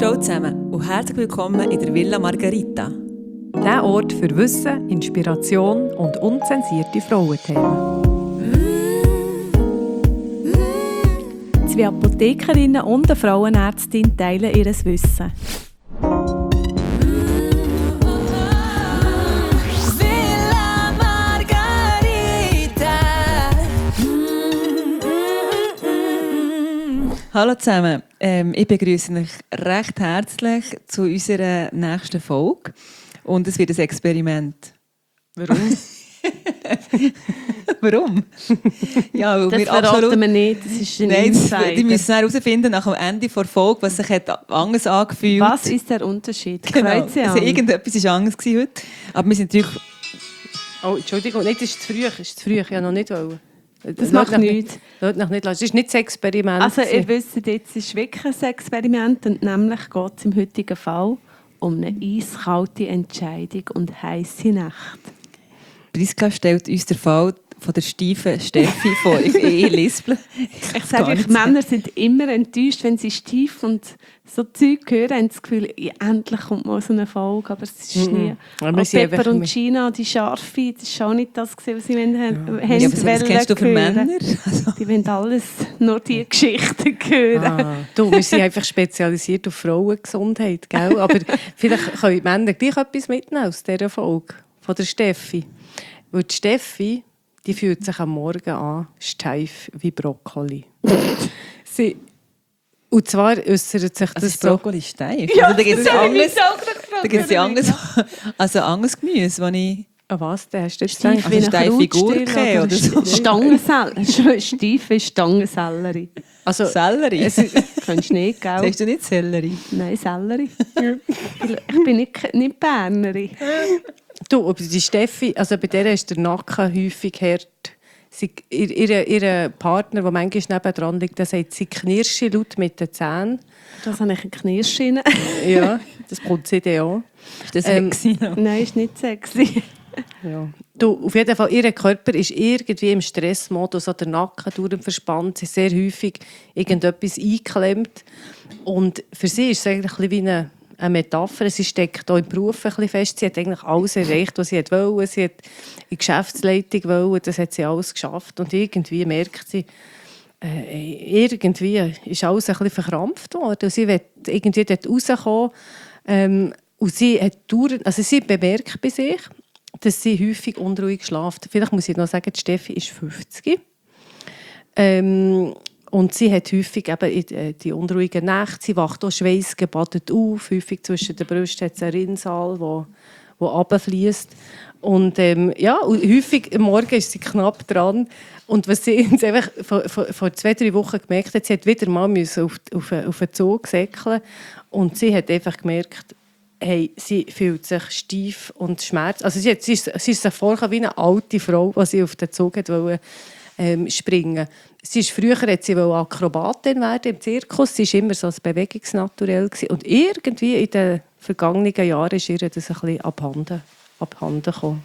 Ciao zusammen und herzlich willkommen in der Villa Margherita. Der Ort für Wissen, Inspiration und unzensierte Frauenthemen. Zwei Apothekerinnen und eine Frauenärztin teilen ihr Wissen. Villa Margherita. Hallo zusammen, ich begrüße euch recht herzlich zu unserer nächsten Folge. Und es wird ein Experiment. Warum? Warum? Ja, weil Das wir verraten absolut... wir nicht, das ist ein Nein, Insider. die müssen dann herausfinden nach dem Ende der Folge, was sich hat anders angefühlt hat. Was ist der Unterschied? Genau, Kreuze an. also irgendetwas war anders heute. Aber wir sind natürlich... Oh, Entschuldigung, nicht, das ist zu früh. Ich wollte noch nicht. Das macht nichts. Lass noch nicht. Das ist nicht das Experiment. Also ihr wisst, jetzt ist wirklich ein Experiment und nämlich geht es im heutigen Fall um eine eiskalte Entscheidung und heisse Nacht. Priska stellt uns den Fall von der steifen Steffi vor. Ich lispel. Ich sage euch, Männer sind immer enttäuscht, wenn sie steif und so Zeug hören, haben das Gefühl, ja, endlich kommt mal so eine Folge, aber es ist nie. Aber wir Auch sind Pepper einfach und mit- Gina, die Scharfe, das war auch nicht das, was sie Ja, haben was kennst du für Männer? Also, Die wollen alles, nur die Geschichten hören. Du, wir sind einfach spezialisiert auf Frauengesundheit, gell? Aber vielleicht können die Männer gleich etwas mitnehmen aus dieser Folge von der Steffi. Weil die Steffi, die fühlt sich am Morgen an, steif wie Brokkoli. Und zwar äußert sich also das ist Brokkoli steif? Ja, Also, da gibt es das habe ich mich anderes, auch gerade gefragt. da gibt's ja anderes Gemüse, das ich... Ah, was? Der hast du jetzt Steif gedacht? wie eine steife Krautstille Gurke oder so. Steife Stangensellerie. Also, Sellerie? Kennst du nicht, gell? Sagst du nicht Sellerie? Nein, Sellerie. Ich bin nicht Bernerin. du, aber die Steffi, also bei der ist der Nacken häufig hart. Ihr Partner, der manchmal nebendran liegt, der sagt, sie knirsche laut mit den Zähnen. Das habe ich eine Knirschschiene. Ja, das kommt sie dann auch. Ist das Nein, ist nicht sexy. Ja. Du, auf jeden Fall, ihr Körper ist irgendwie im Stressmodus, der Nacken dauernd verspannt, sie ist sehr häufig irgendetwas eingeklemmt. Und für sie ist es eigentlich ein bisschen wie eine Metapher. Sie steckt auch im Beruf ein bisschen fest. Sie hat eigentlich alles erreicht, was sie wollte. Sie hat in die Geschäftsleitung wollen, das hat sie alles geschafft. Und irgendwie merkt sie, irgendwie ist alles ein bisschen verkrampft worden. Und sie will irgendwie dort rauskommen. Und sie hat also sie bemerkt bei sich, dass sie häufig unruhig schläft. Vielleicht muss ich noch sagen, die Steffi ist 50. Und sie hat häufig eben die unruhigen Nächte. Sie wacht auch schweißgebadet auf. Häufig zwischen den Brüsten hat es einen Rinnsal, der runterfliesst. Und ja, und häufig am Morgen ist sie knapp dran. Und was sie jetzt einfach vor 2-3 Wochen gemerkt hat, sie hat wieder mal auf den Zug säckeln. Und sie hat einfach gemerkt, hey, sie fühlt sich steif und schmerzt. Also sie ist sich vorgekommen wie eine alte Frau, die sie auf den Zug wollte, springen. Früher wollte sie Akrobatin werden im Zirkus. Sie war immer so ein Bewegungsnaturell. Und irgendwie in den vergangenen Jahren ist ihr das ein bisschen abhanden gekommen.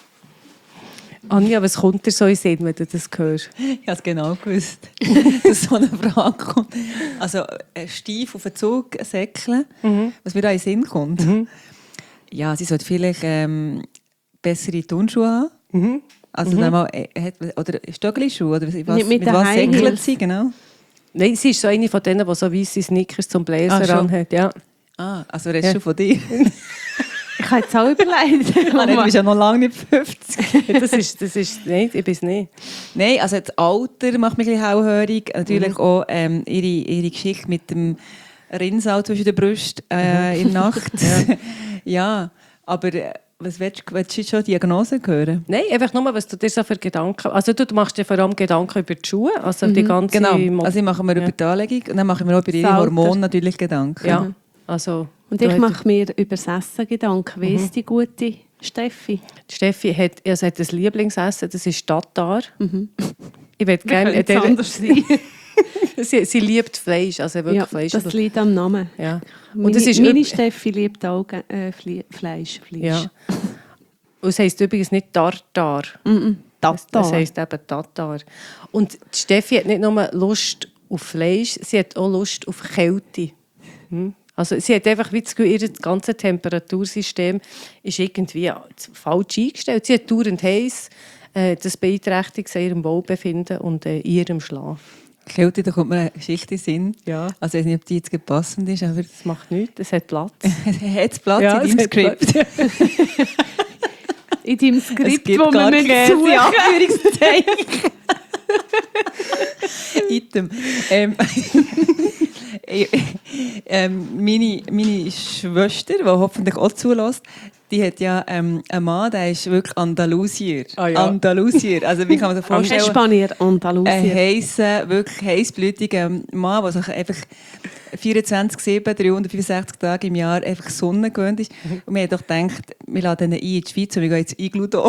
Anja, was kommt dir so in den Sinn, wenn du das hörst? Ich habe es genau gewusst, dass so eine Frage kommt. Also steif auf den Zug säckeln, was mir da in den Sinn kommt. Ja, sie sollte vielleicht bessere Turnschuhe haben. Also oder Stöckelschuhe, oder Nicht mit mit den was High säckelt Heels. sie, genau? Nein, sie ist so eine von denen, die so weisse Sneakers zum Bläser schon. anhat. Ja. Also redest du von dir? Ich habe jetzt auch überlegt. Nein, du bist ja noch lange nicht 50. das ist nein, ich bin es nicht. Nein, also das Alter macht mich ein bisschen hellhörig. Natürlich auch ihre Geschichte mit dem Rinnsal zwischen den Brüsten in der Nacht. Ja, aber was willst du schon Diagnose hören? Nein, einfach nur, was du dir so für Gedanken... Also du machst dir vor allem Gedanken über die Schuhe, also die ganze... Genau, also ich mache mir über die Anlegung und dann mache ich mir auch über ihre Alter. Hormone natürlich Gedanken. Ja, also... Und ich mache mir über das Essen Gedanken. Wie ist die gute Steffi? Die Steffi hat ein Lieblingsessen, das ist Tatar. Ich würde gerne... Könnte es anders sein. sie liebt Fleisch, also wirklich Ja, Fleisch. das liegt am Namen. Ja. Meine Steffi liebt auch Fleisch. Ja. Und es heisst übrigens nicht Tartar. Tatar. Das heisst eben Tatar. Und die Steffi hat nicht nur Lust auf Fleisch, sie hat auch Lust auf Kälte. Also sie hat einfach wie das Gefühl, ihr ganzes Temperatursystem ist irgendwie falsch eingestellt. Sie hat dauernd heiß, das beeinträchtigt ihrem Wohlbefinden und ihrem Schlaf. Kälte, da kommt mir eine Geschichte in den Sinn. Ja. Also ich weiß nicht, ob die jetzt passend ist, aber Das macht nichts, es hat Platz. hat es Platz Ja, in deinem es hat Platz. Skript? In deinem Es Skript, gibt wo gar wir mit Käse, suchen. in Anführungszeichen. Item. Meine Schwester, die hoffentlich auch zulässt, die hat ja einen Mann, der ist wirklich Andalusier. Ah, ja. Andalusier. Also wie kann man sich vorstellen? Spanier, Ein Andalusien. heißer, wirklich heißblütiger Mann, der sich einfach 24/7, 365 Tage im Jahr einfach Sonne gewöhnt ist. Und wir haben doch gedacht, wir laden ihn ein in die Schweiz und wir gehen ins Igludorf.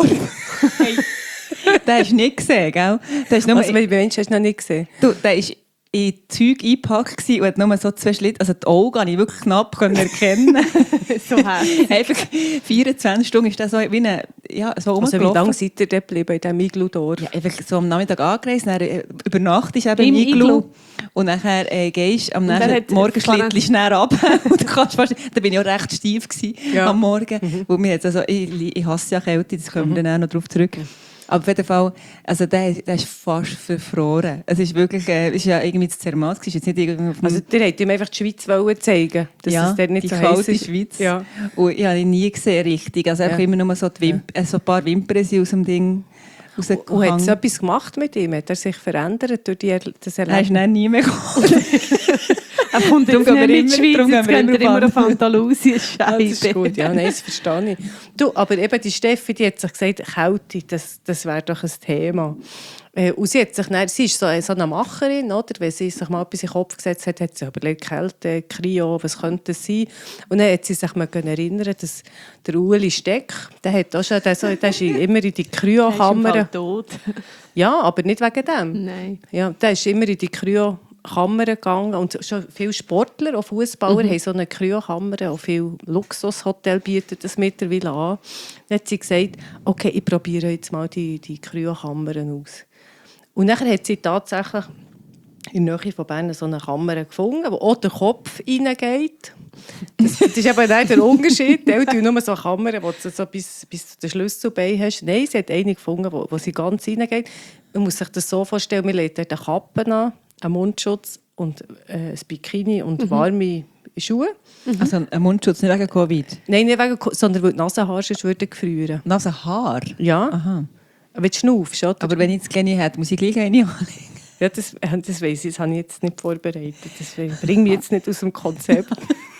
Den hast du nicht gesehen, gell? Der ist nur Also, welche Menschen hast du noch nicht gesehen? du, der ist in Zeug eingepackt gewesen und hat nur so 2 Schlitte. Also die Augen konnte ich wirklich knapp erkennen. So hässlich. Einfach 24 Stunden ist der so wie eine, ja, so Also, wie rumgelaufen. lange seid ihr dort geblieben in diesem Igludorf? Ja, einfach so am Nachmittag angereist, dann über Nacht ist eben Im im Iglu. Iglu. Und nachher gehst am dann nächsten hat Morgen Florent- schlittlich schnell ab. Und da bin ich auch recht steif gewesen Ja. am Morgen. Wo mir jetzt, also, ich hasse ja Kälte, das kommen wir dann auch noch drauf zurück. Aber auf jeden Fall, also der ist fast verfroren. Es ist wirklich, ist ja irgendwie das Zermatt. Es ist jetzt nicht irgendwie auf dem- Also, ihr wollt ihm einfach die Schweiz zeigen, dass ja, es dort nicht die so heiß kalte ist. Schweiz. Ja. Und ich habe ihn nie gesehen, richtig. Also einfach Ja. immer nur so, so ein paar Wimpern sind aus dem Ding Und hat es rausgehangen. etwas gemacht mit ihm? Hat er sich verändert durch das Er ist Erlebnis? dann nie mehr gekommen. Er kommt Darum jetzt gehen nicht wir in die immer- Schweiz, darum jetzt gehen wir geht er immer immer auf auf Andalusien. Ja, das ist Scheibe. gut, ja, nein, das verstehe ich. Du, aber eben die Steffi, die hat sich gesagt, Kälte, das wäre doch ein Thema. Und sie ist so eine Macherin, oder? Wenn sie sich mal etwas in den Kopf gesetzt hat, hat sie überlegt, Kälte, Kryo, was könnte es sein? Und dann hat sie sich mal erinnern, dass der Ueli Steck, der hat auch schon, der ist immer in die Er ist im Kryokammer. Fall tot. Ja, aber nicht wegen dem. Nein. Ja, der ist immer in die Kryokammer gegangen und schon viele Sportler, auch Fußballer, haben so eine Kryokammer, auch viele Luxushotels bieten das mittlerweile an. Dann hat sie gesagt, okay, ich probiere jetzt mal die Kryokammern aus. Und dann hat sie tatsächlich in der Nähe von Bern so eine Kammer gefunden, wo auch der Kopf reingeht. Das ist eben dann der Unterschied. Die tun nur so Kammern, wo du so bis zu den Schlüsselbeinen hast. Nein, sie hat eine gefunden, wo sie ganz reingeht. Man muss sich das so vorstellen, man legt dort eine Kappe an, einen Mundschutz und ein Bikini und warme Schuhe. Also ein Mundschutz, nicht wegen Covid. Nein, nicht wegen, sondern weil die Nasenhaare sonst würden gefrieren. Nasenhaar? Ja, Aha. wenn du schnaufst, oder? Aber wenn ich jetzt keine hätte, muss ich gleich eine anlegen. Ja, das weiss ich, das habe ich jetzt nicht vorbereitet. Deswegen bringe mich jetzt nicht aus dem Konzept.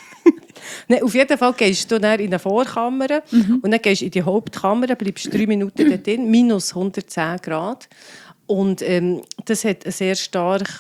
Nein, auf jeden Fall gehst du dann in eine Vorkammer und dann gehst du in die Hauptkammer, bleibst 3 Minuten dort drin, minus 110 Grad. Und das hat eine sehr starke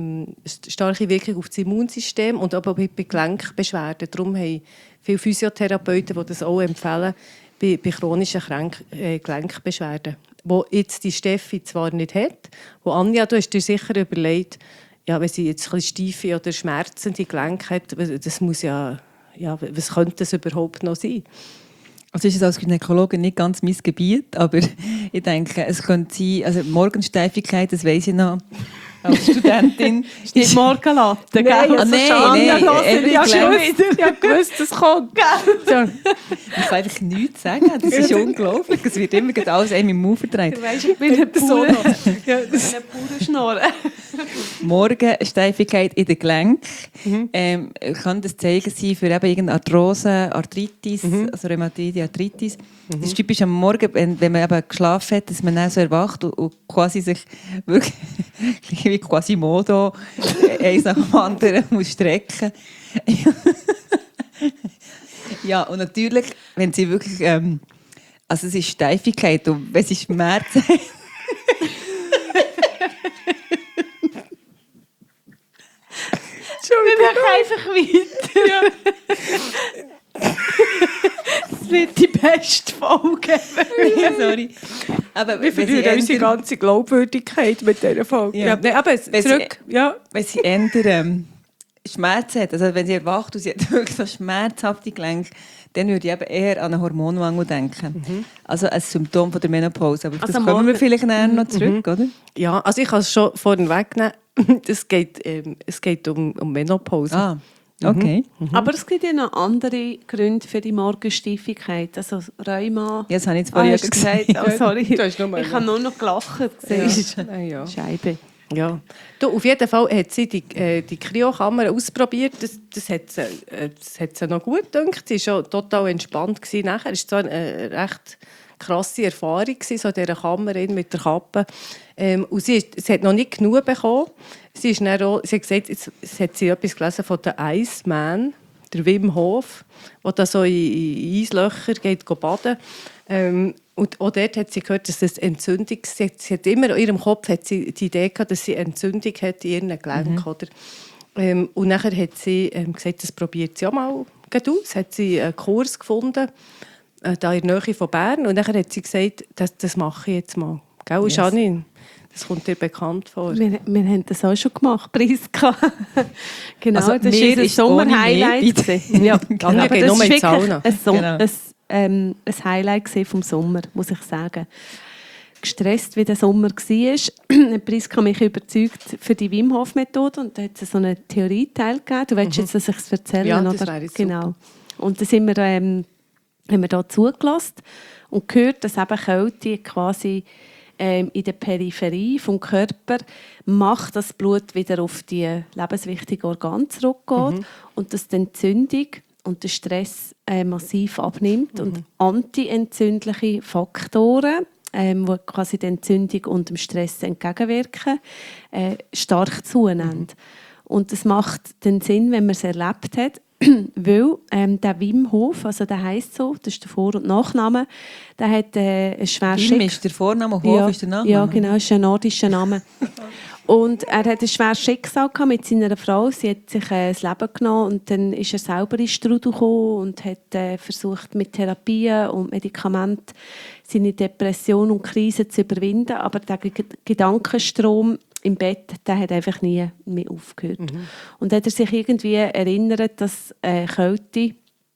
Wirkung auf das Immunsystem und aber auch bei Gelenkbeschwerden. Darum haben viele Physiotherapeuten, die das auch empfehlen, bei chronischen Gelenkbeschwerden. Wo jetzt die Steffi zwar nicht hat, wo Anja, du hast dir sicher überlegt, ja, wenn sie jetzt ein bisschen steife oder schmerzende Gelenke hat, das muss ja, was könnte das überhaupt noch sein? Also ist es als Gynäkologin nicht ganz mein Gebiet, aber ich denke, es könnte sein, also Morgensteifigkeit, das weiss ich noch als Studentin. Ist nicht Morgenlatte, gell? Ah, nein, Ich eben Ich wusste, es kommt. Ja. Ich kann einfach nichts sagen, das ist unglaublich. Es wird immer gerade alles einem im Mund verdreht. Weisst du, ich bin eine pure Schnorre. Morgensteifigkeit in den Gelenken kann das Zeichen sein für eben irgendeine Arthrose, Arthritis, also Rheumatoide, Arthritis. Das ist typisch am Morgen, wenn man eben geschlafen hat, dass man dann so erwacht und quasi sich wirklich wie Quasimodo eins nach dem anderen muss strecken. Ja, und natürlich, wenn sie wirklich, also es ist Steifigkeit und wenn sie Schmerzen haben, Wir machen einfach weiter. Das wird die beste Folge. ja, sorry. Aber Wir verlieren unsere ganze Glaubwürdigkeit mit dieser Folge. Ja. Ja. Nein, aber zurück. Ja. wenn sie ändern Schmerzen hat, also wenn sie erwacht und sie hat wirklich so schmerzhafte Gelenke, dann würde ich eben eher an einen Hormonmangel denken. Also ein Symptom von der Menopause. Aber auf das Also kommen wir morgen- vielleicht nachher noch zurück, oder? Ja, also ich kann es schon vorhin wegnehmen. Es geht um Menopause. Ah. Okay. Aber es gibt ja noch andere Gründe für die Morgensteifigkeit. Also Rheuma. Ja, das habe ich jetzt vorher gesagt. Oh, sorry. Du hast nur Ich habe nur noch gelacht. Ja. Scheibe. Ja. Du, auf jeden Fall hat sie die Kryokammer ausprobiert. Das hat sie noch gut gedacht. Sie war schon total entspannt nachher. Es war eine recht krasse Erfahrung, so in dieser Kammer mit der Kappe. Und sie hat noch nicht genug bekommen. Sie hat gesagt, jetzt hat sie etwas gelesen von der Iceman, der Wim Hof, der da so in Eislöcher geht baden. Und auch dort hat sie gehört, dass es Entzündung ist. Sie hat immer in ihrem Kopf hat sie die Idee gehabt, dass sie Entzündung hat in ihren Gelenken. Oder? Und nachher hat sie gesagt, das probiert sie auch mal aus. Hat sie einen Kurs gefunden, da in der Nähe von Bern. Und nachher hat sie gesagt, das mache ich jetzt mal. Gell, yes. Janine? Das kommt dir bekannt vor. Wir haben das auch schon gemacht, Priska. Genau, also, das war unser Sommer-Highlight. Ja, genau. Aber das ist wirklich ein Highlight vom Sommer, muss ich sagen. Gestresst, wie der Sommer war, hat Priska mich überzeugt für die Wim Hof Methode und da hat es so einen Theorieteil gegeben. Du willst jetzt, dass ich es erzähle? Ja, oder? das wäre genau. Super. Und dann haben wir da zugelassen und gehört, dass eben Kälte quasi in der Peripherie vom Körper macht, dass das Blut wieder auf die lebenswichtigen Organe zurückgeht und dass die Entzündung und der Stress massiv abnimmt und antientzündliche Faktoren, die quasi der Entzündung und dem Stress entgegenwirken, stark zunehmen. Und das macht den Sinn, wenn man es erlebt hat, weil der Wim Hof, also der heisst so, das ist der Vor- und Nachname, der hat ein schweres Wim ist der Vorname, Hof ist der Nachname? Ja, genau, ist ein nordischer Name. Und er hat ein schweres Schicksal mit seiner Frau. Sie hat sich das Leben genommen und dann ist er selber in Strudel gekommen und hat versucht, mit Therapien und Medikamenten seine Depression und Krise zu überwinden. Aber der Gedankenstrom im Bett, der hat einfach nie mehr aufgehört. Und hat er sich irgendwie erinnert, dass Kälte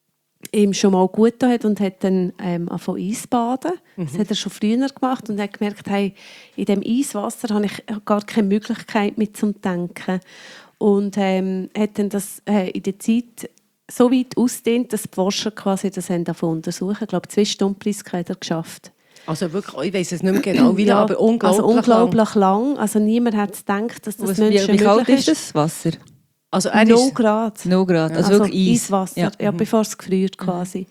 ihm schon mal gut getan hat und hat dann angefangen Eisbaden. Das hat er schon früher gemacht und hat gemerkt, hey, in diesem Eiswasser habe ich gar keine Möglichkeit mit zum Denken. Und hat dann das in der Zeit so weit ausgedehnt, dass die Forscher quasi das davon untersuchen. Ich glaube, 2 Stunden Priska hat er geschafft. Also wirklich, ich weiss es nicht mehr genau, wie lange, aber unglaublich lang. Also niemand hat gedacht, dass das Menschen wie kalt möglich ist das Wasser? Also 0 Grad. 0 Grad, also wirklich Eis. Eiswasser, ja, bevor es gefriert quasi.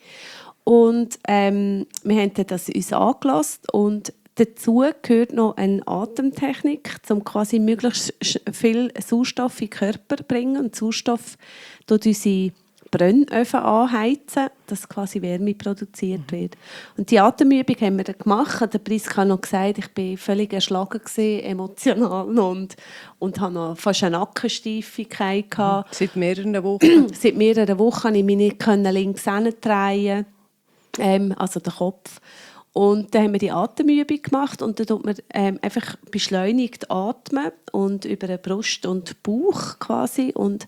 Und wir haben das uns angelassen und dazu gehört noch eine Atemtechnik, um quasi möglichst viel Sauerstoff in den Körper zu bringen. Und Sauerstoff tut unsere Brennöfen anheizen, dass quasi Wärme produziert wird. Und die Atemübung haben wir dann gemacht. Der Priska hat noch gesagt, ich war völlig erschlagen, emotional und hatte noch fast eine Nackensteifigkeit. Seit mehreren Wochen? Seit mehreren Wochen konnte ich mich nicht links drehen, also den Kopf. Und dann haben wir die Atemübung gemacht und dann tut man einfach beschleunigt atmen und über den Brust und Bauch quasi und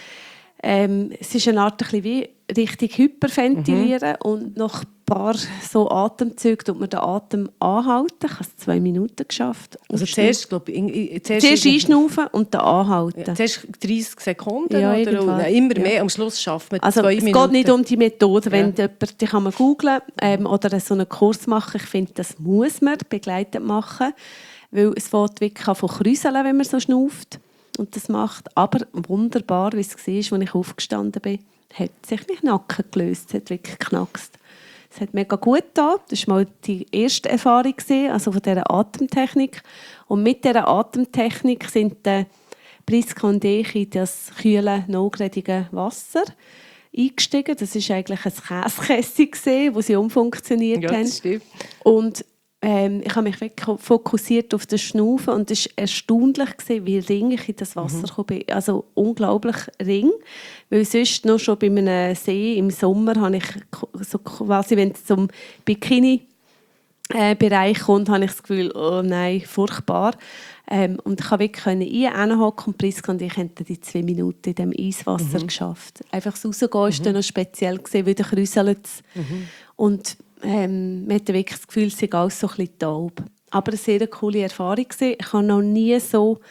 es ist eine Art ein bisschen wie richtig hyperventilieren und nach ein paar so Atemzügen tut man den Atem anhalten. Ich habe es 2 Minuten geschafft. Also zuerst einschnaufen und dann anhalten. Ja, zuerst 30 Sekunden ja, oder immer mehr. Am Schluss schafft man also 2 Minuten. Es geht nicht um die Methode. Wenn jemand, die kann man googlen oder so einen Kurs machen. Ich finde, das muss man begleitet machen, weil es fängt wirklich an von kräuseln, wenn man so schnauft. Und das macht aber wunderbar, wie es war, als ich aufgestanden bin, hat sich mein Nacken gelöst, es hat wirklich geknackst. Es hat mega gut getan. Das war mal die erste Erfahrung, also von dieser Atemtechnik. Und mit dieser Atemtechnik sind Priska und ich in das kühle, hochgradige Wasser eingestiegen. Das war eigentlich ein Käsekessel, das sie umfunktioniert haben. Das stimmt. Und ich habe mich wirklich fokussiert auf das Schnaufen und es war erstaunlich, wie ring ich in das Wasser gekommen bin. Also unglaublich ring, weil sonst noch schon bei einem See im Sommer habe ich so quasi, wenn es zum Bikini-Bereich kommt, habe ich das Gefühl, oh nein, furchtbar. Und ich konnte wirklich hinhocken und Priska und ich haben die 2 Minuten in diesem Eiswasser geschafft. Einfach das Rausgehen war dann noch speziell, weil dann kräuselt es. Und man hatte wirklich das Gefühl, es sei alles so ein bisschen taub. Aber eine sehr coole Erfahrung. Ich habe noch nie so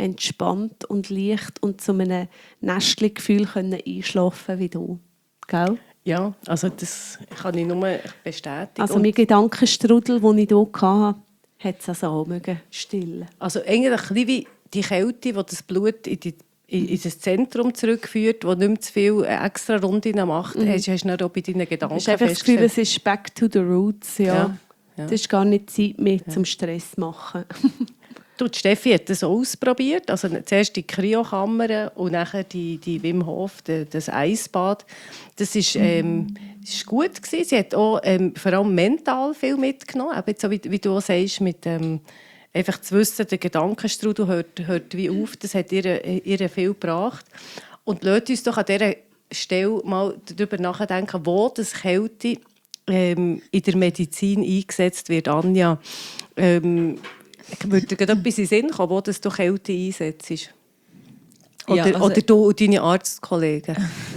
entspannt und leicht und zu einem Nestli-Gefühl einschlafen wie du. Gell? Ja, also das kann ich nur bestätigen. Also mein Gedankenstrudel, den ich hier hatte, hat es also auch stillen. Also eigentlich ein bisschen wie die Kälte, die das Blut in das Zentrum zurückführt, wo nicht mehr zu viel extra Runden macht, hast du dann auch bei deinen Gedanken Ich habe das Gefühl, es ist back to the roots. Ja. Ja. Das ist gar nicht Zeit mehr zum Stress machen. Du, die Steffi hat das ausprobiert. Also zuerst die Kryokammer und nachher die Wim Hof, das Eisbad. Das ist gut gewesen. Sie hat auch vor allem mental viel mitgenommen. Eben so wie du auch sagst, mit einfach zu wissen, der Gedankenstrudel hört wie auf. Das hat ihr viel gebracht. Und lasst uns doch an dieser Stelle mal darüber nachdenken, wo das Kälte in der Medizin eingesetzt wird. Anja, würde dir gerade etwas in den Sinn kommen, wo das du Kälte einsetzt? Oder du und deine Arztkollegen?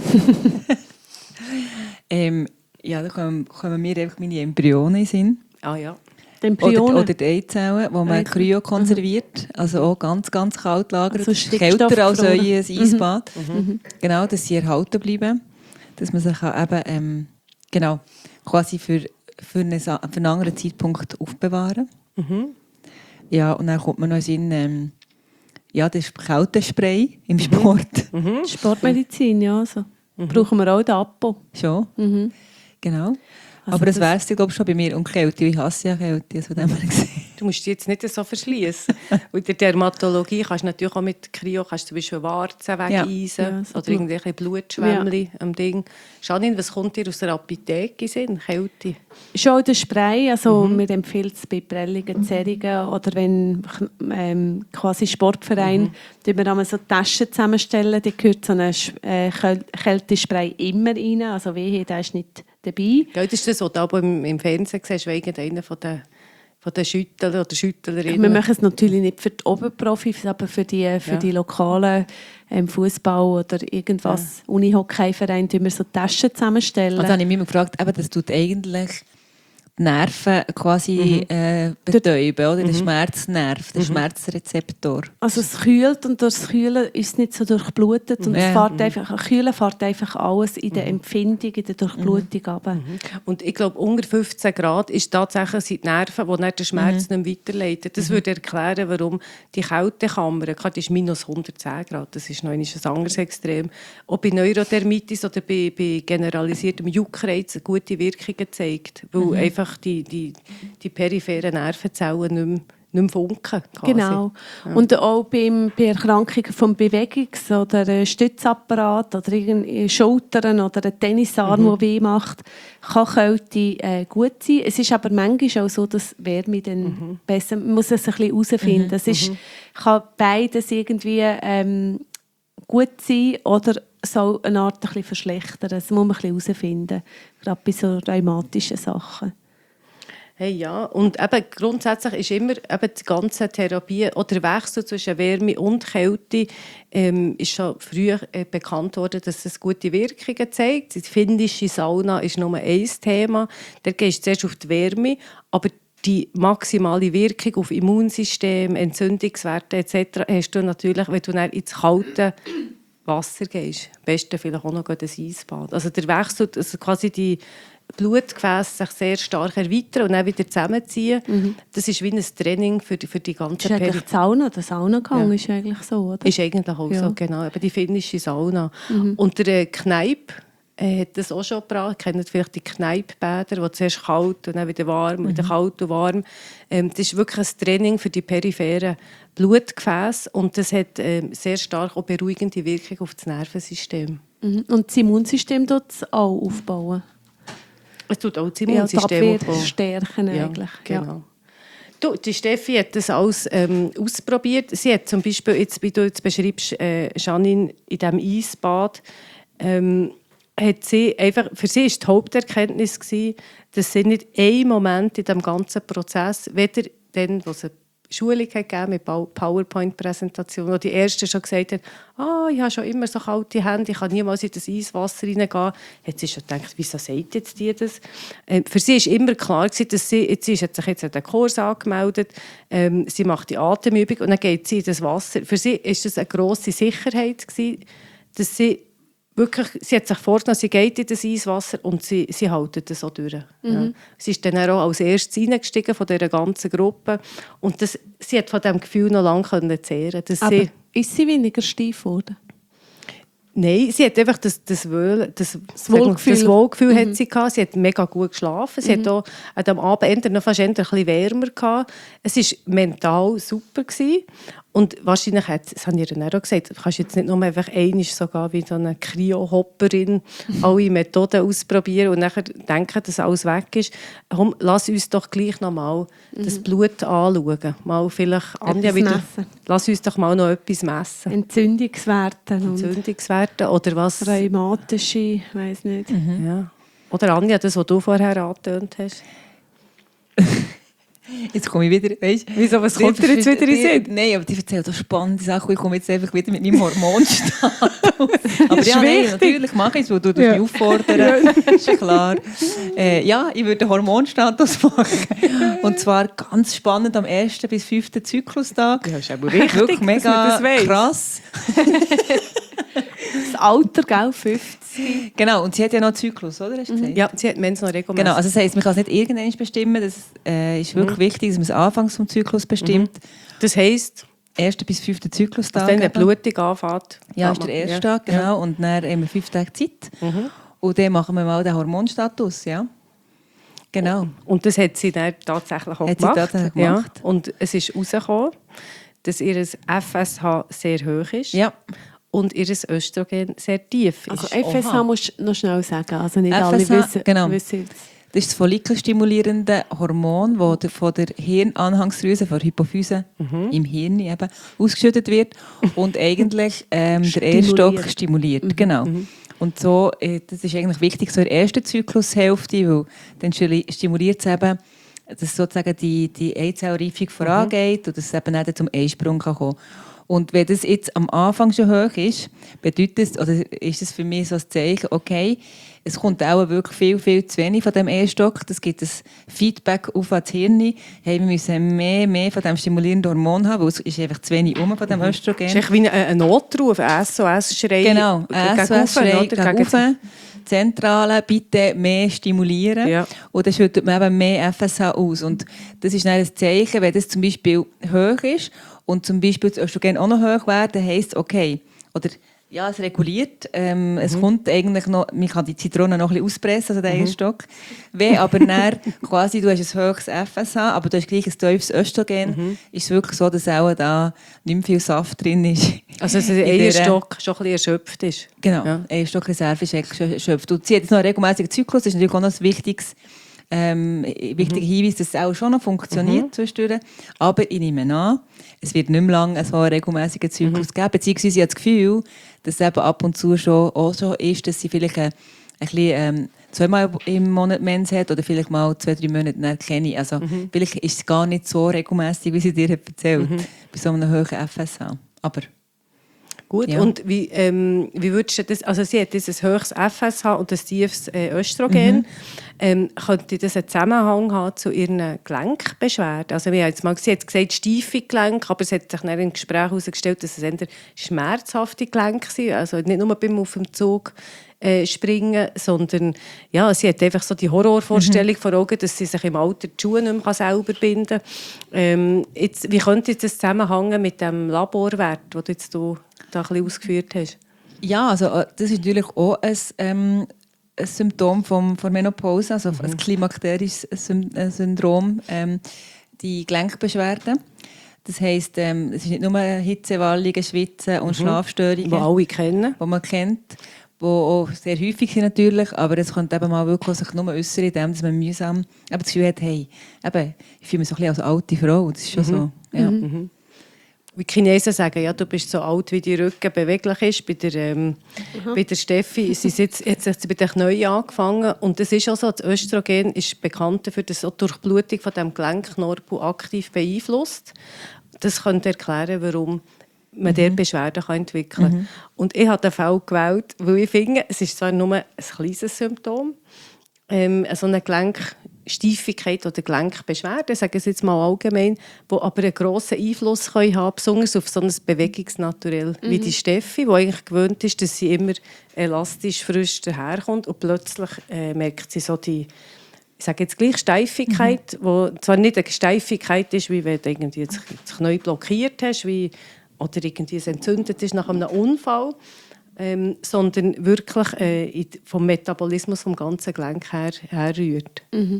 Da kommen mir einfach meine Embryonen in den Sinn. Ah ja. Oder die Eizellen, die man kryo konserviert, also auch ganz, ganz kalt lagert. Also kälter als euer Eisbad. Genau, dass sie erhalten bleiben. Dass man sich eben quasi für einen anderen Zeitpunkt aufbewahren. Ja, und dann kommt man noch in den Sinn, das ist Kältespray im Sport. Sportmedizin, ja. Also. Brauchen wir auch den Apo. Schon, genau. Also aber das wäre es, glaube ich, schon bei mir. Und Kälte, ich hasse ja Kälte. Also du musst dich jetzt nicht so verschließen. Und in der Dermatologie kannst du natürlich auch mit Kryo zum Beispiel Warzen wegeisen oder irgendwelche Blutschwämmchen am Ding. Janine, was kommt dir aus der Apotheke in Sinn? Kälte? Schon der Spray, also wir empfehlen es bei prelligen Zerrungen oder wenn quasi Sportverein, die wir einmal so Taschen zusammenstellen, da gehört so ein Kältespray immer rein, also wehe, der ist nicht dabei. Ja, das ist das, was du aber im Fernsehen siehst, wegen einer von den Schüttler oder Schüttlerinnen. Wir machen es natürlich nicht für die Oberprofis, aber für die lokalen Fußball oder irgendwas, Unihockeyverein, tun wir so Taschen zusammenstellen. Also habe ich mich immer gefragt, das tut eigentlich die Nerven quasi betäuben, oder? Der Schmerznerv, der Schmerzrezeptor. Also es kühlt und durch das Kühlen ist es nicht so durchblutet und es fährt einfach, Kühlen fährt einfach alles in der Empfindung, in der Durchblutung runter. Und ich glaube, unter 15 Grad ist tatsächlich die Nerven, die nicht den Schmerz nicht weiterleiten. Das würde erklären, warum die Kältekammer, die ist minus 110 Grad, das ist noch ein anderes Extrem, auch bei Neurodermitis oder bei generalisiertem Juckreiz gute Wirkungen zeigt, weil einfach die peripheren Nervenzellen nicht mehr funken. Quasi. Genau. Ja. Und auch bei Erkrankungen vom Bewegungs- oder Stützapparat oder Schultern oder ein Tennisarm, der weh macht, kann Kälte gut sein. Es ist aber manchmal auch so, dass Wärme dann besser, man muss es ein bisschen herausfinden. Es ist, kann beides irgendwie gut sein oder so eine Art ein bisschen verschlechtern. Das muss man ein bisschen herausfinden, gerade bei so rheumatischen Sachen. Hey, ja, und eben grundsätzlich ist immer eben die ganze Therapie oder der Wechsel zwischen Wärme und Kälte ist schon früh bekannt worden, dass es gute Wirkungen zeigt. Die finnische Sauna ist nur ein Thema. Da gehst du zuerst auf die Wärme, aber die maximale Wirkung auf Immunsystem, Entzündungswerte etc. hast du natürlich, wenn du dann ins kalte Wasser gehst. Am besten vielleicht auch noch ein Eisbad. Also der Wechsel, also quasi die Blutgefäße sich sehr stark erweitern und dann wieder zusammenziehen. Das ist wie ein Training für die ganze Periode. Das ist eigentlich der Saunagang ist eigentlich so, oder? Ist eigentlich auch so, genau. Eben die finnische Sauna. Und der Kneipp hat das auch schon gebracht. Ihr kennt vielleicht die Kneippbäder, die zuerst kalt und dann wieder warm, wieder kalt und warm. Das ist wirklich ein Training für die peripheren Blutgefäße und das hat sehr stark auch beruhigende Wirkung auf das Nervensystem. Und das Immunsystem tut es auch aufbauen? Es tut auch das Immunsystem stärken eigentlich. Genau. Ja. Du, die Steffi hat das alles ausprobiert. Sie hat zum Beispiel, jetzt, wie du jetzt beschreibst, Janine, in diesem Eisbad, hat sie einfach, für sie war die Haupterkenntnis, dass sie nicht einen Moment in diesem ganzen Prozess, weder dann, wo sie Schulung gegeben mit PowerPoint-Präsentation, wo die Erste schon gesagt hat, ich habe schon immer so kalte Hände, ich kann niemals in das Eiswasser reingehen. Hat sie schon gedacht, wieso sagt jetzt die das? Für sie war immer klar, dass sie hat sich jetzt an den Kurs angemeldet, sie macht die Atemübung und dann geht sie in das Wasser. Für sie war das eine grosse Sicherheit, dass sie hat sich vorgenommen, sie geht in das Eiswasser und sie hält das so durch. Ja. Sie ist dann auch als erstes reingestiegen von dieser ganzen Gruppe. Und sie hat von diesem Gefühl noch lange zehren. Aber ist sie weniger steif geworden? Nein, sie hat einfach das Wohlgefühl hat sie gehabt. Sie hat mega gut geschlafen. Sie hat auch am Abend noch fast ein bisschen wärmer gehabt. Es war mental super gewesen. Und wahrscheinlich das habe ich ihr auch gesagt, du kannst jetzt nicht nur einfach einmal so gehen wie so eine Kryo-Hopperin, alle Methoden ausprobieren und nachher denken, dass alles weg ist. Komm, lass uns doch gleich noch mal das Blut anschauen. Mal vielleicht Anja wieder. Lass uns doch mal noch etwas messen. Entzündungswerte oder was? Rheumatische, ich weiss nicht. Ja. Oder Anja, das, was du vorher angetönt hast. Jetzt komme ich wieder, weißt du? Wieso, was kommt dir jetzt wieder in den Sinn? Nein, aber die erzählt so spannende Sachen. Ich komme jetzt einfach wieder mit meinem Hormonstatus. Aber ja, nein, natürlich mache ich es, weil du mich auffordern. Ist ja klar. Ja, ich würde den Hormonstatus machen. Und zwar ganz spannend am 1. bis 5. Zyklustag. Ja, ist aber richtig, wirklich mega krass. Das Alter, gell, 50. Genau, und sie hat ja noch einen Zyklus, oder? Hast du gesagt? Ja, sie hat Mens noch regelmäßig. Genau, also das heisst, man kann es nicht irgendwann bestimmen. Das ist wirklich wichtig, dass man es anfangs vom Zyklus bestimmt. Das heisst? 1. bis 5. Zyklustag. Also dann, wenn die Blutung anfängt. Ja, ist der erste Tag, genau. Ja. Und dann haben wir 5 Tage Zeit. Und dann machen wir mal den Hormonstatus, ja. Genau. Und das hat sie dann tatsächlich auch gemacht. Ja. Und es ist herausgekommen, dass ihr FSH sehr hoch ist. Ja. Und ihr Östrogen sehr tief ist. Also FSH musst du noch schnell sagen, also nicht FSH, alle wissen. Genau. Das ist das follikelstimulierende Hormon, das von der Hirnanhangsdrüse, von der Hypophyse im Hirn eben, ausgeschüttet wird und eigentlich der Eierstock stimuliert. Genau. Und so, das ist eigentlich wichtig so in der ersten Zyklushälfte, weil dann stimuliert es eben, dass sozusagen die Eizellreifung vorangeht und dass es eben nicht zum Eisprung kommen kann. Und wenn das jetzt am Anfang schon hoch ist, bedeutet es, oder ist es für mich so ein Zeichen, okay, es kommt auch wirklich viel, viel zu wenig von dem Eierstock. Das gibt ein Feedback auf das Hirn. Hey, wir müssen mehr von dem stimulierenden Hormon haben, weil es ist einfach zu wenig von dem Östrogen. Es ist wie ein Notruf, ein SOS-Schrei. Genau, ein SOS-Schrei gegen Zentrale, bitte mehr stimulieren. Ja. Und dann schüttet man eben mehr FSH aus. Und das ist dann ein Zeichen, wenn das zum Beispiel hoch ist und zum Beispiel das Östrogen auch noch hoch wäre, dann heisst es, okay, oder ja, es reguliert. Es kommt eigentlich noch, man kann die Zitrone noch ein bisschen auspressen, also den Eierstock. Wenn aber dann quasi, du hast ein hohes FSH, aber du hast gleich ein tiefes Östrogen, ist es wirklich so, dass auch da nicht mehr viel Saft drin ist. Also dass der Eierstock schon ein bisschen erschöpft ist. Genau, ja. Eierstockreserve ist erschöpft. Und sie hat jetzt noch einen regelmäßigen Zyklus, das ist natürlich auch noch ein wichtiger Hinweis, dass es auch schon noch funktioniert zwischendurch. Aber ich nehme an, es wird nicht mehr lange so einen regelmäßigen Zyklus geben. Beziehungsweise ich habe das Gefühl, dass es eben ab und zu schon ist, dass sie vielleicht ein bisschen, zweimal im Monat Mens hat oder vielleicht mal 2-3 Monate nicht kenne. Also vielleicht ist es gar nicht so regelmäßig, wie sie dir erzählt, bei so einem hohen FSH. Aber gut, ja. Und wie würdest du das, also sie hat dieses hohes FSH und das tiefes Östrogen, könnte das einen Zusammenhang haben zu ihren Gelenkbeschwerden? Also wir haben jetzt mal, sie hat gesagt, steife Gelenke, aber es hat sich dann im Gespräch herausgestellt, dass es eher schmerzhafte Gelenke sind, also nicht nur beim auf dem Zug springen, sondern ja, sie hat einfach so die Horrorvorstellung vor Augen, dass sie sich im Alter die Schuhe nicht mehr selber binden kann. Wie könnte das zusammenhängen mit dem Laborwert, den du jetzt da ein bisschen ausgeführt hast? Ja, also das ist natürlich auch ein Symptom von Menopause, also ein klimakterisches Syndrom, die Gelenkbeschwerden. Das heisst, es ist nicht nur Hitzewallungen, Schwitzen und Schlafstörungen, die alle kennen, die man kennt, die auch sehr häufig sind natürlich, aber es könnte eben mal wirklich sich nur äußern, indem dass man mühsam das Gefühl hat, hey, eben, ich fühle mich so ein bisschen als alte Frau, das ist schon so. Ja. wie die Chinesen sagen, ja, du bist so alt, wie dein Rücken beweglich ist. Bei der Steffi ist es jetzt hat sie bei den Knien angefangen. Und das ist auch so, das Östrogen ist bekannt dafür, dass auch die Durchblutung von diesem Gelenkknorpel aktiv beeinflusst. Das könnte erklären, warum man dort Beschwerden entwickeln kann. Und ich habe den Fall gewählt, weil ich finde, es ist zwar nur ein kleines Symptom, so eine Gelenksteifigkeit oder Gelenkbeschwerde, sagen Sie jetzt mal allgemein, die aber einen grossen Einfluss haben kann, besonders auf so ein Bewegungsnaturell wie die Steffi, die eigentlich gewöhnt ist, dass sie immer elastisch frisch daherkommt und plötzlich merkt sie so die, ich sage jetzt gleich Steifigkeit, wo zwar nicht eine Steifigkeit ist, wie wenn du irgendwie das Knie blockiert hast, oder irgendwie es entzündet ist nach einem Unfall, sondern wirklich vom Metabolismus vom ganzen Gelenk herrührt.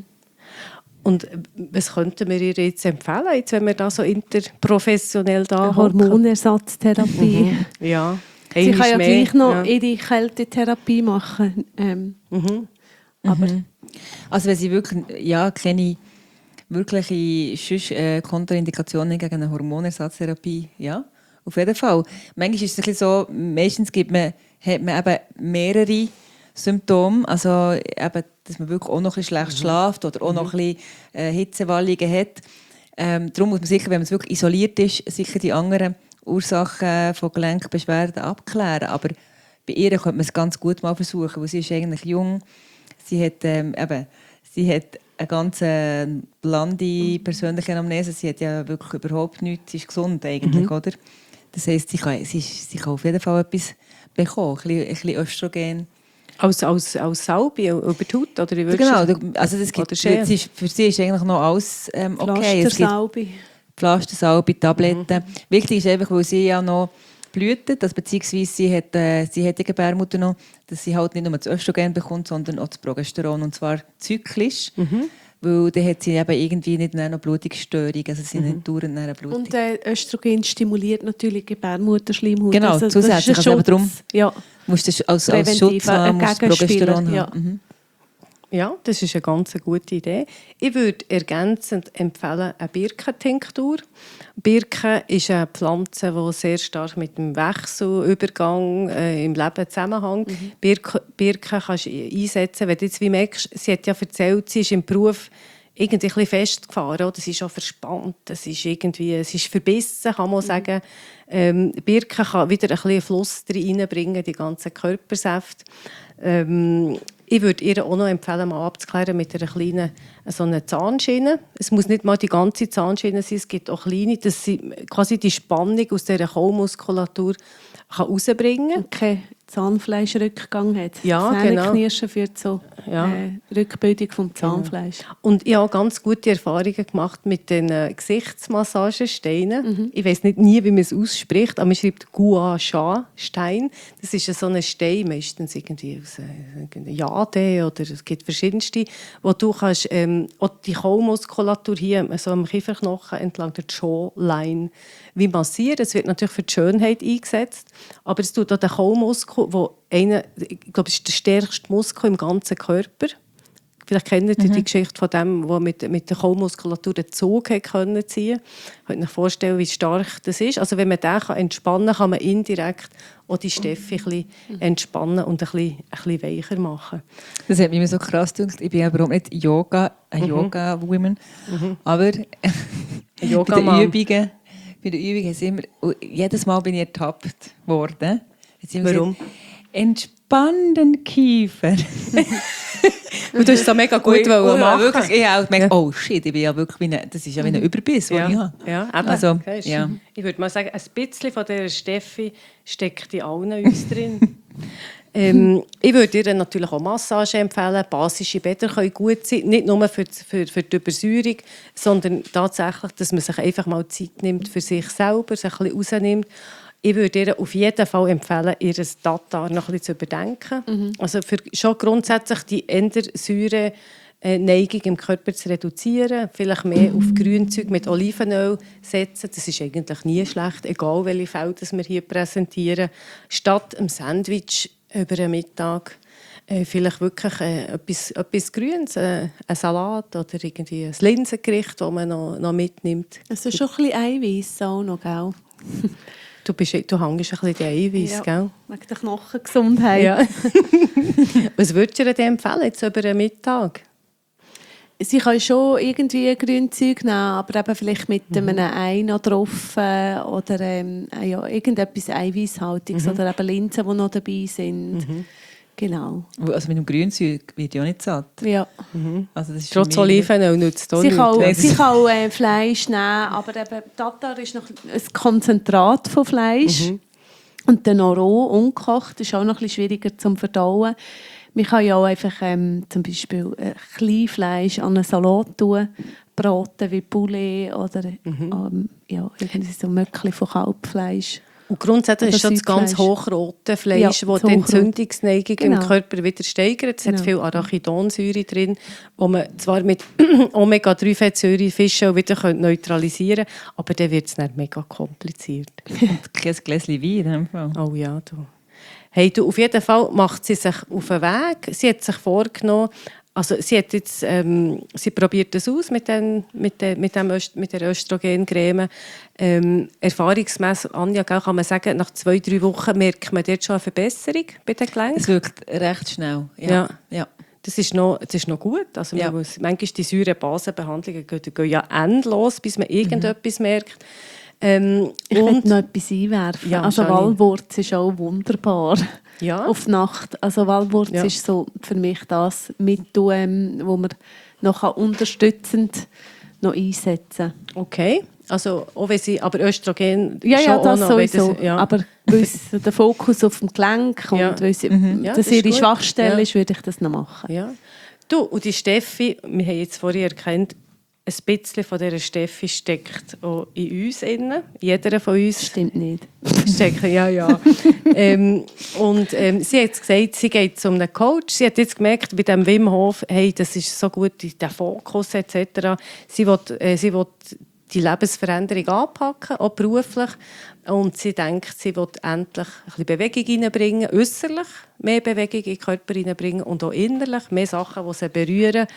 Und was könnten wir ihr jetzt empfehlen, jetzt, wenn wir da so interprofessionell da Hormonersatztherapie. Ja. Sie kann ja gleich noch ihre Kältetherapie machen. Aber Also wenn sie wirklich keine wirkliche Kontraindikationen gegen eine Hormonersatztherapie, ja, auf jeden Fall. Manchmal ist es ein bisschen so, meistens hat man eben mehrere Symptome, also eben, dass man wirklich auch noch ein bisschen schlecht schläft oder auch noch ein bisschen Hitzewallungen hat. Darum muss man sicher, wenn man es wirklich isoliert ist, sicher die anderen Ursachen von Gelenkbeschwerden abklären. Aber bei ihr könnte man es ganz gut mal versuchen, weil sie ist eigentlich jung. Sie hat eine ganz blonde persönliche Anamnese. Sie hat ja wirklich überhaupt nichts. Sie ist gesund eigentlich, oder? Das heisst, sie kann auf jeden Fall etwas bekommen, ein bisschen Östrogen. Als Salbe über die Haut? Oder wie genau, also das gibt, für sie ist eigentlich noch alles okay. Pflastersalbe. Pflastersalbe, Tabletten. Wichtig ist einfach, weil sie ja noch blühtet, beziehungsweise sie hat die Gebärmutter noch, dass sie halt nicht nur das Östrogen bekommt, sondern auch das Progesteron, und zwar zyklisch. Weil dann hat sie eben irgendwie nicht noch Blutungsstörungen, also sie nicht dauernd eine Blutung. Und Östrogen stimuliert natürlich die Gebärmutterschleimhaut. Genau, also, zusätzlich. Also darum musst du als Schutz haben, musst du Progesteron haben. Ja, das ist eine ganz gute Idee. Ich würde ergänzend empfehlen eine Birkentinktur. Birke ist eine Pflanze, die sehr stark mit dem Wechselübergang im Leben zusammenhängt. Birke kannst du einsetzen, wenn du jetzt wie merkst, sie hat ja erzählt, sie ist im Beruf irgendwie ein bisschen festgefahren, oder? Sie ist auch verspannt, es ist verbissen, kann man sagen. Birke kann wieder ein bisschen Fluss reinbringen, die ganzen Körpersäfte. Ich würde ihr auch noch empfehlen, mal abzuklären mit einer kleinen so einer Zahnschiene. Es muss nicht mal die ganze Zahnschiene sein, es gibt auch kleine, dass sie quasi die Spannung aus dieser Kaumuskulatur herausbringen kann. Okay. Zahnfleischrückgang hat. Ja, Zähneknirschen führt zur Rückbildung vom Zahnfleisch. Und ich habe ganz gute Erfahrungen gemacht mit den Gesichtsmassagesteinen. Ich weiß nie, wie man es ausspricht, aber man schreibt Gua Sha Stein. Das ist so ein Stein, meistens irgendwie aus Jade oder es gibt verschiedenste, wo du kannst auch die Kaumuskulatur hier so am Kieferknochen entlang der Jawline wie massieren. Es wird natürlich für die Schönheit eingesetzt, aber es tut auch den Kaumuskel, ich glaube, es ist der stärkste Muskel im ganzen Körper. Vielleicht kennt ihr die Geschichte von dem, der mit der Kaumuskulatur den Zug ziehen konnte. Ich kann mir vorstellen, wie stark das ist. Also wenn man den entspannen kann, kann man indirekt auch die Steffi ein bisschen entspannen und ein bisschen weicher machen. Das hat mich so krass gedacht. Ich bin ja überhaupt nicht Yoga-Woman, aber bei den Übungen ist immer, jedes Mal bin ich ertappt worden. Warum? Entspann den Kiefer. Und du hast es mega gut machen. Wirklich, ich habe gemerkt, oh shit, ich bin ja wirklich das ist ja wie ein Überbiss, den ich habe. Ja, also, okay, ja. Ich würde mal sagen, ein bisschen von dieser Steffi steckt in allen uns drin. Ich würde ihr natürlich auch Massage empfehlen. Basische Bäder können gut sein, nicht nur für die Übersäuerung, sondern tatsächlich, dass man sich einfach mal Zeit nimmt für sich selber, sich ein bisschen rausnimmt. Ich würde ihr auf jeden Fall empfehlen, ihr Tatar noch ein bisschen zu überdenken. Also schon grundsätzlich die Säure Neigung im Körper zu reduzieren, vielleicht mehr auf Grünzeug mit Olivenöl setzen. Das ist eigentlich nie schlecht, egal welche Fälle wir hier präsentieren. Statt einem Sandwich über den Mittag vielleicht wirklich etwas Grünes, ein Salat oder irgendwie ein Linsengericht, das man noch mitnimmt. Also schon ein bisschen Eiweiß auch noch, gell? Du hängst ein bisschen den Eiweiß, gell? Wegen der Knochengesundheit. Ja. Was würdest du dir denn empfehlen, jetzt über den Mittag? Sie können schon irgendwie Grünzeug nehmen, aber eben vielleicht mit einem Ei noch drauf oder irgendetwas Eiweißhaltiges oder eben Linsen, die noch dabei sind. Genau. Also mit dem Grünzeug wird ja nicht satt. Ja. Also das ist Trotz Olivenöl nützt es auch Sie nichts. kann auch Fleisch nehmen, aber eben Tatar ist noch ein Konzentrat von Fleisch. Und dann noch roh, ungekocht, ist auch noch ein bisschen schwieriger zum Verdauen. Man kann ja auch einfach zum Beispiel Kleinfleisch an einen Salat tun, braten wie Poulet oder irgendwie so Möckchen von Kalbfleisch. Und grundsätzlich ist schon das ganz hochrote Fleisch, das die Entzündungsneigung im Körper wieder steigert. Es hat viel Arachidonsäure drin, die man zwar mit Omega-3-Fettsäure Fische wieder neutralisieren können, aber dann wird es nicht mega kompliziert. Und kein Gläschen Wein. Oh ja, du. Hey, du, auf jeden Fall macht sie sich auf den Weg. Sie hat sich vorgenommen, also sie hat jetzt, sie probiert das aus mit der Östrogencreme. Erfahrungsmässig, Anja, kann man sagen, nach 2-3 Wochen merkt man dort schon eine Verbesserung bei den Gelenken. Es wirkt recht schnell. Ja. Das ist noch gut. Also manchmal die Säurebasenbehandlungen gehen ja endlos, bis man irgendetwas merkt. Ich möchte noch etwas einwerfen. Ja, also Walwurz ist auch wunderbar auf die Nacht. Also Walwurz ist so für mich das Mittel, wo man noch unterstützend noch einsetzen kann. Okay. Also auch wenn sie, aber Östrogen ja, das noch, sowieso. Aber weil der Fokus auf dem Gelenk und weil sie, das ihre Schwachstelle ist, würde ich das noch machen. Ja. Du, und die Steffi, wir haben jetzt vorhin erkannt, ein bisschen von dieser Steffi steckt auch in uns innen. Jeder von uns. Stimmt nicht. Steckt, ja. Und sie hat gesagt, sie geht zu einem Coach. Sie hat jetzt gemerkt, bei dem Wim Hof, hey, das ist so gut, der Fokus etc. Sie will die Lebensveränderung anpacken, auch beruflich. Und sie denkt, sie will endlich ein bisschen Bewegung reinbringen, äußerlich mehr Bewegung in den Körper reinbringen und auch innerlich mehr Sachen, die sie berühren.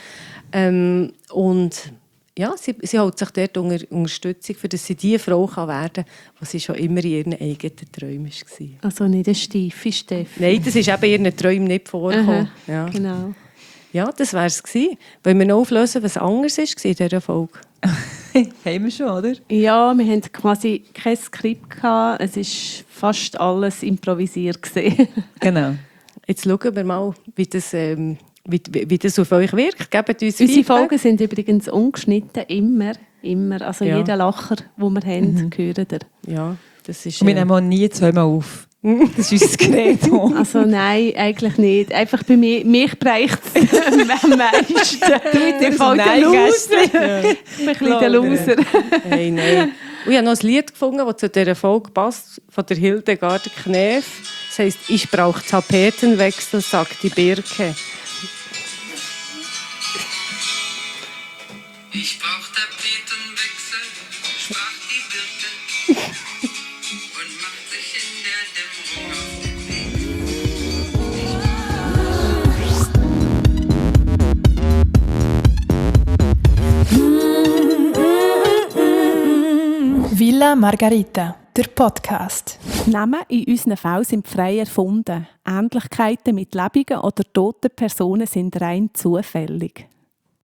Und ja, sie holt sich dort Unterstützung, für dass sie die Frau werden kann, die sie schon immer in ihren eigenen Träumen war. Also nicht eine steife Steffi. Nein, das ist eben in ihren Träumen nicht vorgekommen. Ja. Genau. Ja, das wäre es gewesen. Wollen wir noch auflösen, was anders war in dieser Folge? Haben wir schon, oder? Ja, wir hatten quasi kein Skript gehabt. Es war fast alles improvisiert gewesen. Genau. Jetzt schauen wir mal, wie das auf euch wirkt. Gebt uns Unsere Feedback. Folgen sind übrigens ungeschnitten, immer. Also jeder Lacher, den wir haben, hören ihr. Ja, das ist... Und wir nehmen auch nie zweimal auf. Das ist unser Gerät. Also nein, eigentlich nicht. Einfach bei mir, mich bereicht es am meisten. Du mit dem Nein, Loser. Ich bin ein bisschen der Loser. Hey, nein. Und ich habe noch ein Lied gefunden, das zu dieser Folge passt, von der Hildegard Knef. Das heisst, ich brauche Tapetenwechsel, sagt die Birke. Ich brauch Tapetenwechsel, sprach die Birke und macht sich in der Dämmerung auf den Weg. Villa Margarita, der Podcast. Namen in unseren Fällen sind frei erfunden. Ähnlichkeiten mit lebenden oder toten Personen sind rein zufällig.